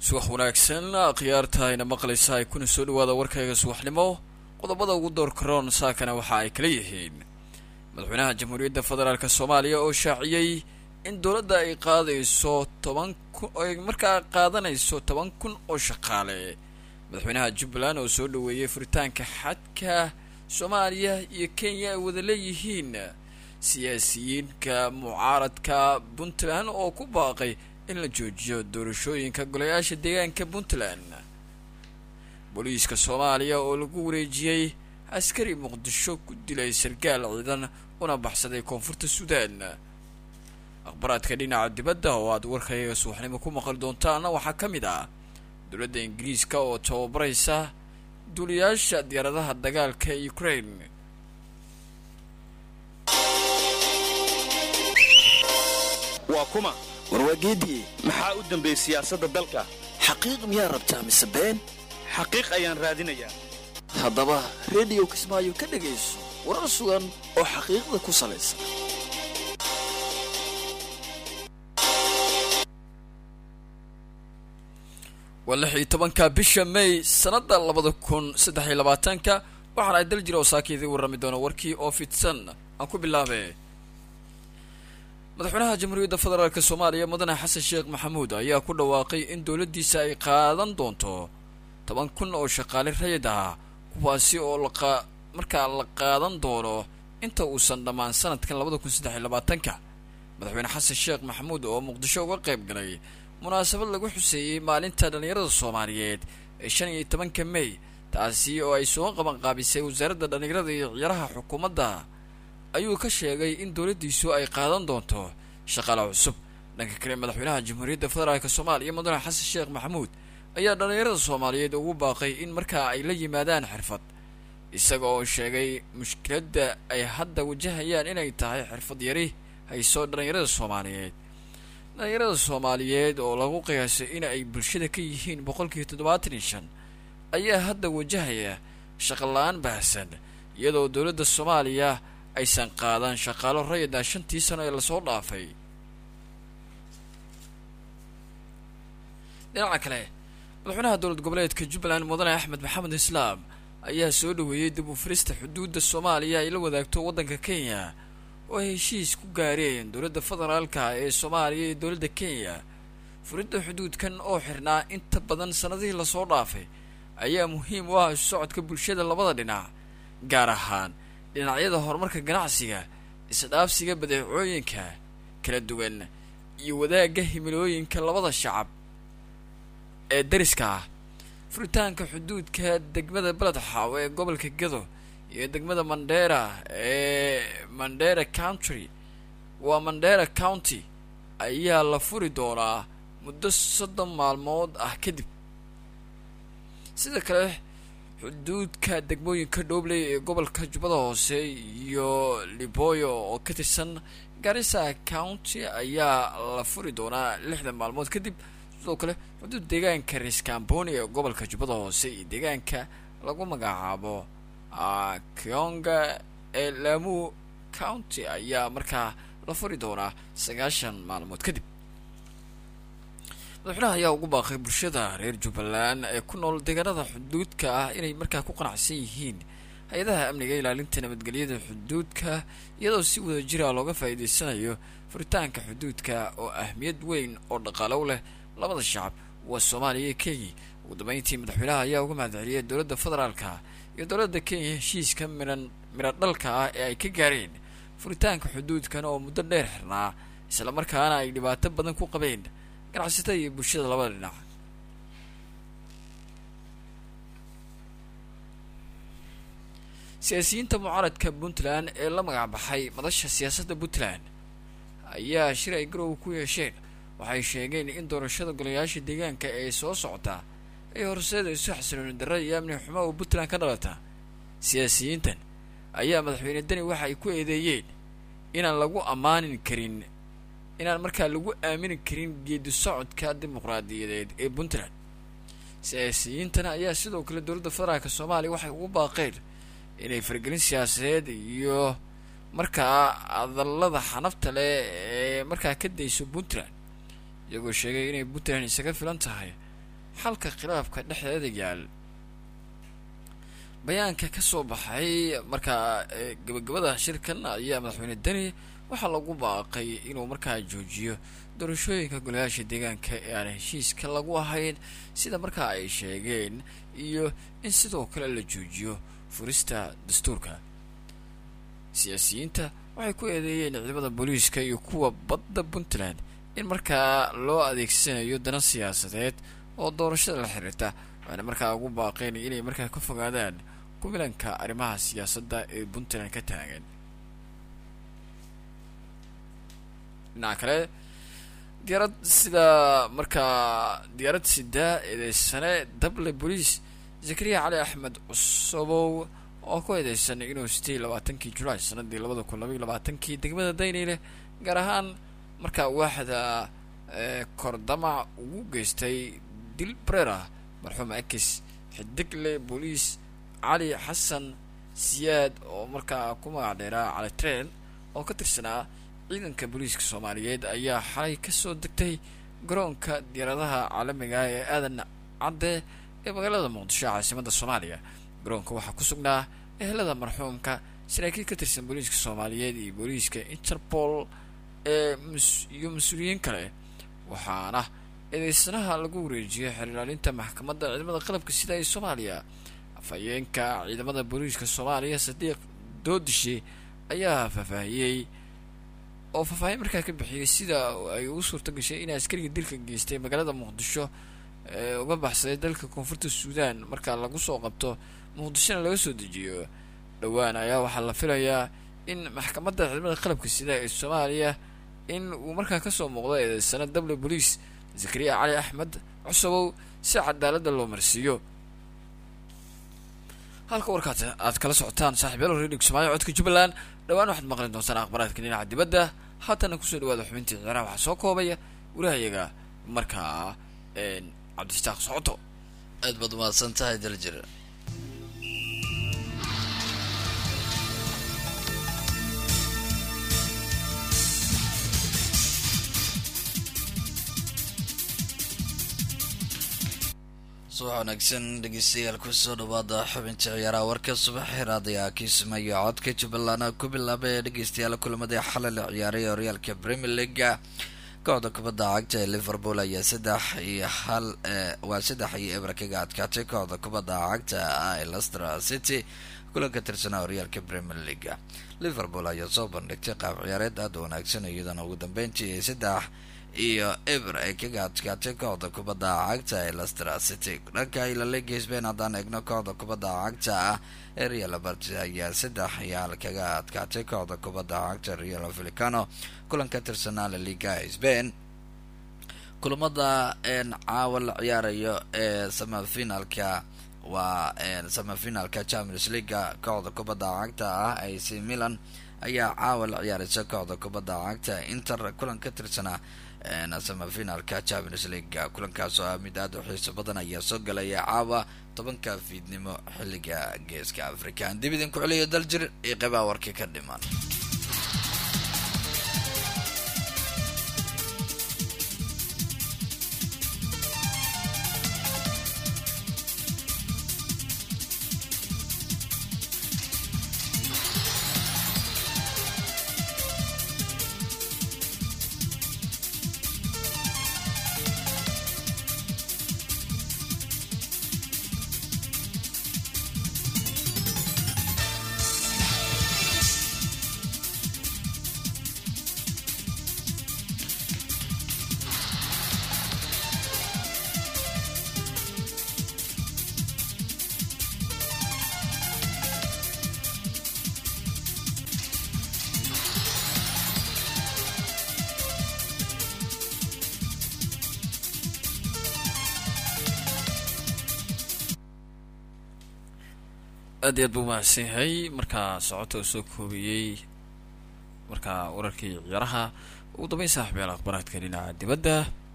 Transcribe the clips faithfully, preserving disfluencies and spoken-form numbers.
subax wanaagsan khiyaarta ina maqlaysa ay kuna soo dhawaada warkayga subaxnimo qodobada ugu door karoon saakana waxa ay kala yihiin madaxweynaha jamhuuriyadda federaalka Soomaaliya oo shaaciyay in dawladda ay qaadayso toban kun ay markaa qaadanayso toban kun oo shaqaale madaxweynaha Jubbaland oo soo dhaweeyay furitaanka xadka Soomaaliya iyo Kenya ay wada leeyihiin siyaasiyiinka mucaaradka Puntland oo ku baaqay in la joojiyo doorashooyinka golayaasha deegaanka Puntland booliiska Soomaaliya oo lagu wareejiyay askari Muqdisho ku dilay sarkaal ciidan una baxsaday koonfurta Suudaan akhbaraadka dhinaca dibadda oo aad warkayga subaxnimo ku maqal doontaan waxa kamid ah dawladda Ingiriiska oo tababaraysa duuliyaasha diyaaradaha dagaalka ee Ukraine waa kuma warwageedii maxaa u dambeeyay siyaasadda dalka xaqiiq miyaa rabtaa mise been xaqiiq ayaan raadinayaa haddaba radio Kismaayo ka dhagayso warar sugan oo xaqiiqda ku salaysan wallahi tobanka bisha May sanada labada kun saddex iyo labaatanka waxaan ay dal jiro saakiidii warami doona warkii oo fidsan aan ku bilaabay madaxweynaha jamhuuriyadda federaalka Soomaaliya mudane Xasan Sheekh Maxamuud ayaa ku dhawaaqay in dawladdiisa ay qaadan doonto toban kun oo shaqaale rayid ah kuwaasi oo la markaa la qaadan doono inta uusan dhamaan sanadkan labada kun saddex iyo labaatanka madaxweyne Xasan Sheekh Maxamuud oo Muqdisho uga qayb galay munaasabad lagu xuseeyay maalinta dhalinyarada Soomaaliyeed ee shan iyo tobanka May taasi oo ay soo qaban qaabisay wasaaradda dhalinyarada iyo ciyaaraha xukuumadda ayuu ka sheegay in dawladdiisu ay qaadan doonto shaqaale cusub dhanka kale madaxweynaha jamhuuriyadda federaalka Soomaaliya mudane Xasan Sheekh Maxamuud ayaa dhalinyarada Soomaaliyeed ugu baaqay in markaa ay la yimaadaan xirfad isaga oo sheegay mushkiladda ay hadda wajahayaan inay tahay xirfad yari hayso dhalinyarada Soomaaliyeed dhalinyarada Soomaaliyeed oo lagu qiyaasay in ay bulshada ka yihiin boqolkiiba toddobaatan iyo shan ayaa hadda wajahaya shaqo la'aan baahsan iyadoo dawladda Soomaaliya aysan qaadan shaqaalo rayid ah shantii sano ee la soo dhaafay dhinaca kale madaxweynaha dowlad goboleedka Jubbaland mudane Axmed Maxamed Islaam ayaa soo dhaweeyay dib u furista xuduudda Soomaaliya ay la wadaagto waddanka Kenya oo ay heshiis ku gaareen dawladda federaalka ee Soomaaliya iyo dawladda Kenya furidda xuduudkan oo xirnaa inta badan sanadihii la soo dhaafay ayaa muhiim u ah socodka bulshada labada dhinac gaar ahaan dhinacyada horumarka ganacsiga isdhaafsiga badeecooyinka kala duwan iyo wadaagga himilooyinka labada shacab ee dariska ah furitaanka xuduudka degmada Baladxaaw ee gobolka Gado iyo degmada Mandera ee Mandera County waa Mandera County ayaa la furi doonaa muddo soddon maalmood ah kadib sida kale xuduudka degmooyinka Dhobley ee gobolka Jubbada Hoose iyo Liboyo oo ka tirsan Garissa County ayaa la furi doonaa lixdan maalmood kadib sidoo kale xuduud deegaanka Riskamboni ee gobolka Jubbada Hoose iyo deegaanka lagu magacaabo Kionga ee Lamu County ayaa markaa la furi doonaa sagaashan maalmood kadib madaxweynaha ayaa ugu baaqay bulshada reer Jubbaland ee ku nool deegaanada xuduudka ah inay markaa ku qanacsan yihiin hay'adaha amniga ilaalinta nabadgelyada xuduudka iyadoo si wada jir ah looga faa'iideysanayo furitaanka xuduudka oo ahmiyad weyn oo dhaqaale u leh labada shacab waa Soomaaliya iyo Kenya ugu dambeyntii madaxweynaha ayaa uga mahadceliyay dawladda federaalka iyo dawladda Kenya heshiiska miran mira dhalka ah ee ay ka gaareen furitaanka xuduudkan oo muddo dheer xirnaa isla markaana ay dhibaato badan ku qabeen ganacsatada iyo bulshada labada dhinac siyaasiyiinta mucaaradka Puntland ee la magac baxay madasha siyaasadda Puntland ayaa shir ay garow ku yeesheen waxay sheegeen in doorashada golayaasha deegaanka ee soo socota ay horseedayso xasilooni darro iyo amni xumo oo Puntland ka dhalata siyaasiyiintan ayaa madaxweyne Dani waxa ay ku eedeeyeen inaan lagu amaanin karin inaan markaa lagu aamini karin geedi socodka dimuqraadiyadeed ee Puntland siyaasiyiintan ayaa sidoo kale dawladda federaalka Soomaaliya waxay ugu baaqeen inay fargelin siyaasadeed iyo markaa adallada xanafta leh ee markaa ka dayso Puntland iyagoo sheegay inay Puntland isaga filan tahay xalka khilaafka dhexdeeda yaal. bayaanka kasoo baxay markaa gabagabada shirkan ayaa madaxweyne deni waxaa lagu baaqay inuu markaa joojiyo doorashooyinka golayaasha deegaanka ee aan heshiiska lagu ahayn sida markaa ay sheegeen, iyo in sidoo kale la joojiyo furista dastuurka. siyaasiyiinta waxay ku eedeeyeen ciidamada booliiska iyo kuwa badda puntland in markaa loo adeegsanayo dana siyaasadeed oo doorashada la xiriirta, waxayna markaa ugu baaqeen inay markaa ka fogaadaan kumilanka arrimaha siyaasadda ee puntland ka taagan. dhinaca kale diyaarad sida markaa diyaarad sida eedeysane dable booliis zakariya cali axmed cusubow oo ku eedeysan inuu sitay labaatankii julaay sanadii labada kun labaiyo labaatankii degmada daynile gaar ahaan markaa waaxda kordamac ugu geystay dil brera marxuum akis xidigle booliis cali xasan siyaad oo markaa ku magac dheeraa cali treen oo ka tirsanaa ciidanka booliiska soomaaliyeed ayaa xalay kasoo degtay garoonka diyaaradaha caalamiga ee aadan cadde ee magaalada muqdisho caasimada soomaaliya. garoonka waxaa ku sugnaa ehelada marxuumka, saraakiil ka tirsan booliiska soomaaliyeed iyo booliiska interpol ee iyo mas-uuliyiin kale, waxaana eedeysanaha lagu wareejiyay xeerlaalinta maxkamadda ciidamada qalabka sida ee soomaaliya. afhayeenka ciidamada booliiska soomaaliya sadiiq doodishe ayaa faahfaahiyey oo faahfaahin markaa ka bixiyey sida ay ugu suurta gashay in askariga dilka geystay magaalada muqdisho ee uga baxsaday dalka koonfurta suudaan markaa lagu soo qabto muqdishona laga soo dejiyo. dhowaan ayaa waxaa la filayaa in maxkamadda ciidamada qalabka sida ee soomaaliya in uu markaa kasoo muuqdo eedeysana dable booliis zakariya cali axmed cusubow si cadaaladda loo marsiiyo. halka warkaas aad kala socotaan saaxiibayaal radio Kismaayo codka Jubbaland. dhawaan waxaad maqli doontaan akhbaraadka dhinaca dibadda, haatana kusoo dhawaada xubintii ciyaaraha waxaa soo koobaya warahayaga markaa cabdistaaq socoto. aad baad umahadsan tahay daljir. subax wanaagsan dhegeystayaal kusoo dhawaada xubinta ciyaaraha warka subax raadiga Kismaayo codka Jubbaland ku bilaabay dhegeystayaal kulamada xalay la ciyaaray horyaalka Premier League. kooxda kubadda cagta ee Liverpool ayaa saddex iyo hal waa saddex iyo eber kaga adkaatay kooxda kubadda cagta ee Leicester City kulanka tirsanaa horyaalka Premier League. Liverpool ayaa soo bandhigtay qaab ciyaareed aad u wanaagsan iyadana ugu dambeyntii saddex iyo eber ay kaga adkaatay kooxda kubadda cagta ee Leicester City. dhanka La Liga Spain haddaan eegno kooxda kubadda cagta ee Real Betis ayaa saddex iyo hal kaga adkaatay kooxda kubadda cagta Real Vallecano kulanka tirsanaa La Liga Spain. kulamada een caawa la ciyaarayo ee semifinalka waa semifinalka Champions League kooxda kubadda cagta ah A C Milan ayaa caawa la ciyaaraysa kooxda kubadda cagta Inter kulanka tirsanaa semifinalka Champions League. kulankaas oo ah mid aad u xiiso badan ayaa soo galaya caawa tobanka fiidnimo xilliga geeska Afrika. dib idin ku celiyo daljir iyo qaybaha warka ka dhiman. aad aad buu mahadsan yahay markaa socota soo koobiyey markaa wararkii ciyaaraha ugu dambeyn saaxiibayaal akhbaraadka dhinaca dibadda.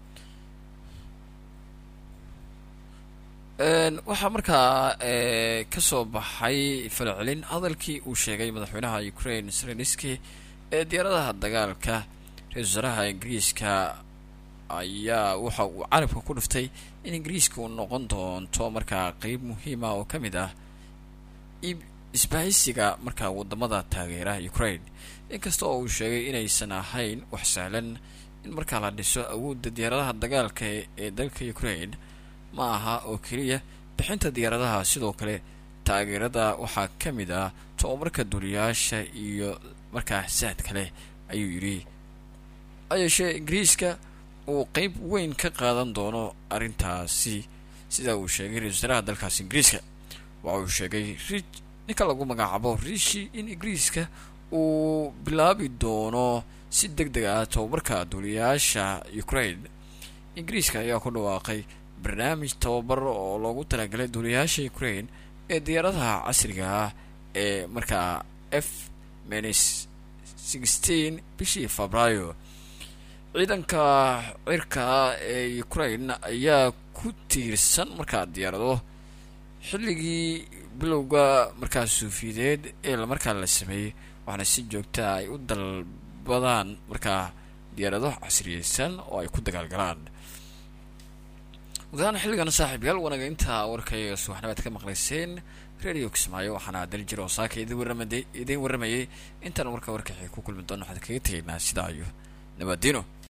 waxaa markaa kasoo baxay falcelin hadalkii uu sheegay madaxweynaha Ukraine Zelensky ee diyaaradaha dagaalka ra-iisul wasaaraha Ingiriiska ayaa waxa uu carabka ku dhuftay in ingiriiska uu noqon doonto markaa qeyb muhiim ah oo ka mid ah isbahaysiga markaa wadamada taageeraha Ukraine inkasta oo uu sheegay inaysan ahayn wax sahlan in markaa la dhiso awoodda diyaaradaha dagaalka ee dalka Ukraine ma aha oo keliya bixinta diyaaradaha sidoo kale taageerada waxaa ka mid ah tababarka duuliyaasha iyo markaa saad kale ayuu yiri ayeshe ingiriiska uu qeyb weyn ka qaadan doono arrintaasi sida uu sheegay ra-iisul wasaaraha dalkaasi ingiriiska waxa uu sheegay ninka lagu magacaabo Rishi in ingiriiska uu bilaabi doono si degdeg ah tababarka duuliyaasha Ukraine ingiriiska ayaa ku dhawaaqay barnaamij tababar oo loogu talagalay duuliyaasha Ukraine ee diyaaradaha casriga ah ee markaa F sixteen bishii Febraayo ciidanka cirka ee Ukraine ayaa ku tiirsan markaa diyaarado xilligii bilowga markaa suufiyeed ee la markaa la sameeyay waxaana si joogta ay u dalbadaan markaa diyaarado casriyeysan oo ay ku dagaalgalaan wadaan xilligan saaxiibayaal wanaga inta warkayga subaxnimada ka maqlayseen radio Kismaayo waxaana dal jiro saaka idin waramayay idin waramayay intaan warka warka ku kulmi doono waxaad kaga tageynaa sidaa iyo nabadino